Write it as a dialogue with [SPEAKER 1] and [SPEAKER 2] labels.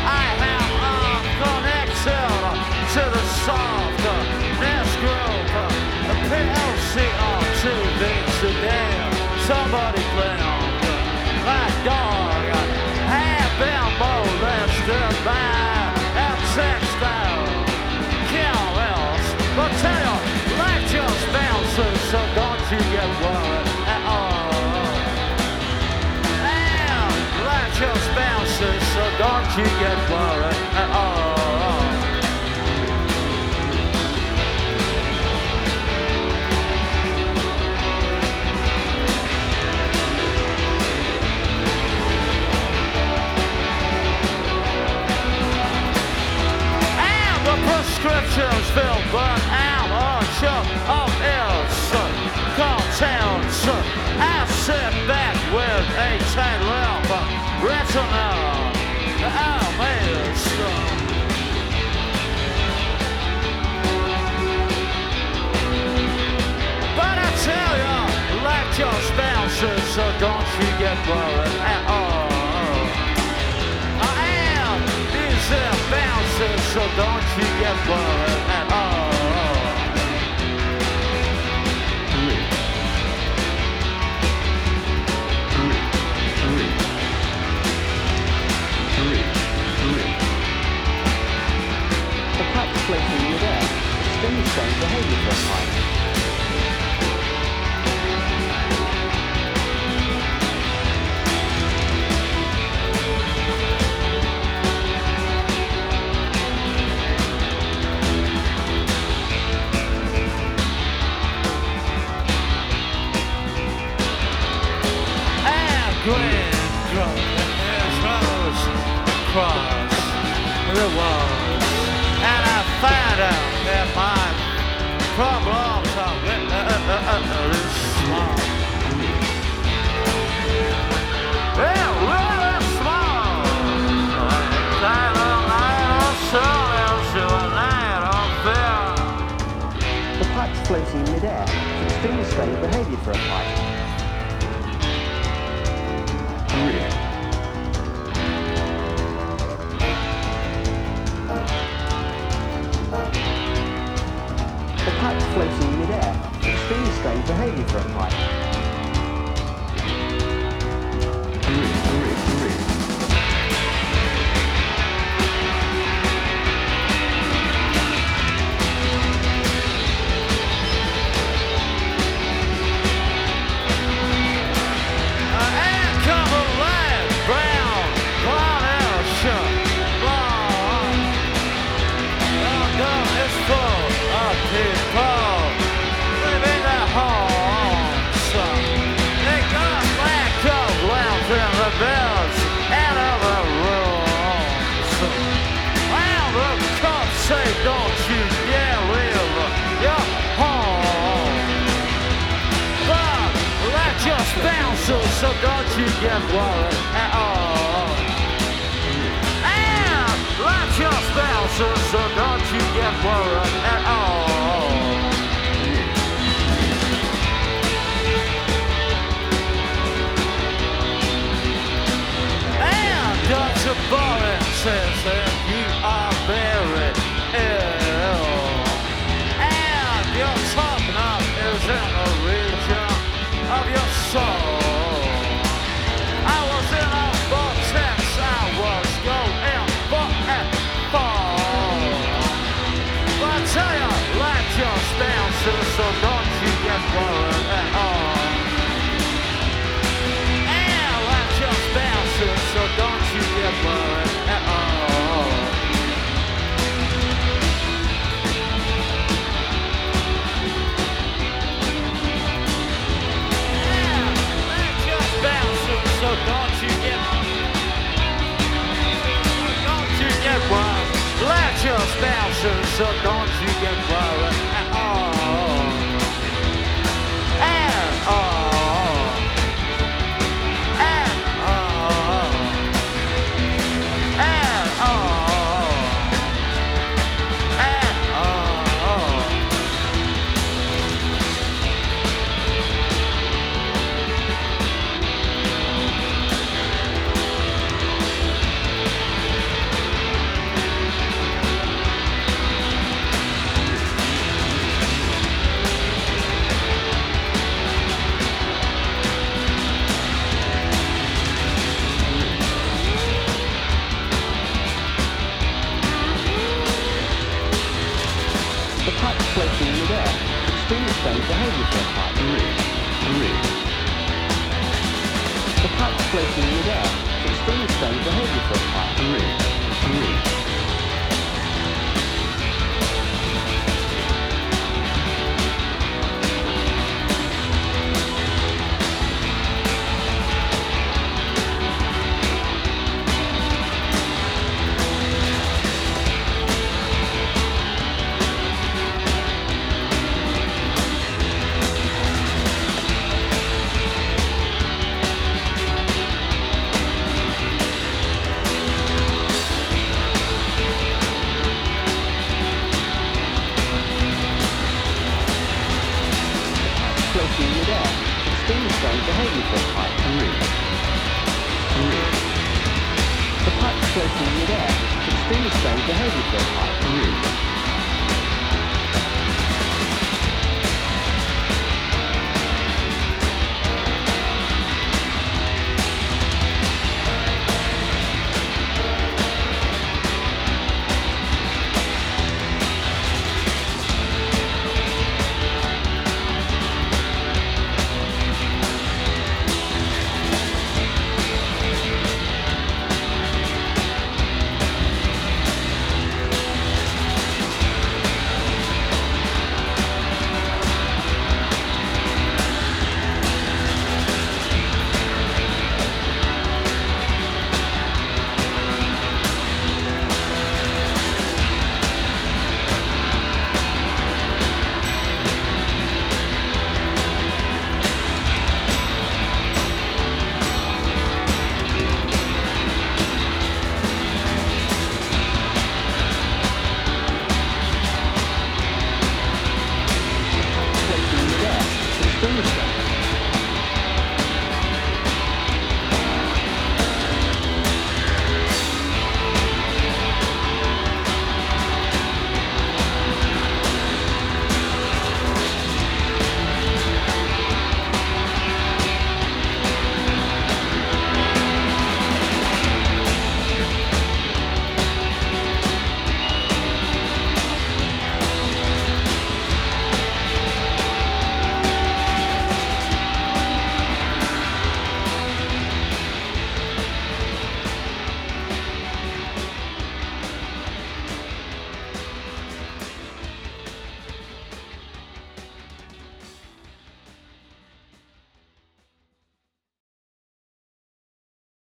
[SPEAKER 1] I am connected to the softness group. PLCR2 beats today. Somebody play on my dog. Have been molested by a textile. Kills. But tell you, life just bounces, so don't you get worried at all. And life just bounces, so don't you get worried at all. Prescriptions filled, but I'm unsure of its contents. I sit back with a tight lamp, retina, amazed. But I tell you, life just bounces, so don't you get worried at all. Bounces, so don't you get worried at all.
[SPEAKER 2] The kite's floating in midair, extremely strange behaviour for a kite.
[SPEAKER 1] Green drum is rose across the walls, and I find out that my problems are really small. They're really small. Night on night on soul, to a night on fear.
[SPEAKER 2] The kite's floating in midair, extremely strange behaviour for a kite. The kite's floating in midair, extremely strange behaviour for a kite.
[SPEAKER 1] Bells out of the rooms. Well, the cops say don't you dare leave your home. But that just bounces, so don't you get worried at all. And that just bounces, so don't you get worried at all. Dr. Boris says that you are very ill, and your top knot is in the region of your soul. I was in a vortex, I was going for a fall. But I tell you, life just bounces, so don't you get worried at all. And life just bounces, so don't you get worried at all. Yeah, life just bounces, so don't you get worried. Life just bounces, so don't you get worried at all. At all.
[SPEAKER 2] floating in midair. Extremely strange behaviour for a pipe. The pipe's floating in midair. Extremely strange behaviour for a pipe. Floating in midair. Extremely strange behaviour for a pipe. The pipe's floating in midair. Extremely strange behaviour for a pipe.